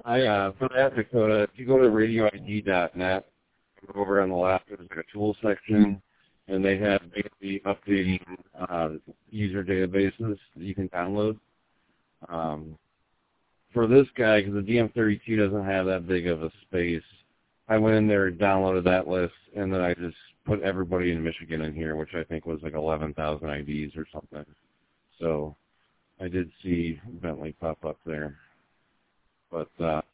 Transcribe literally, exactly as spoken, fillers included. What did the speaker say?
I uh, for that, Dakota, if you go to radio I D dot net, over on the left, there's like a tool section, and they have basically updating uh, user databases that you can download. Um, for this guy, because the D M thirty-two doesn't have that big of a space, I went in there and downloaded that list, and then I just put everybody in Michigan in here, which I think was like eleven thousand I Ds or something. So I did see Bentley pop up there. But uh,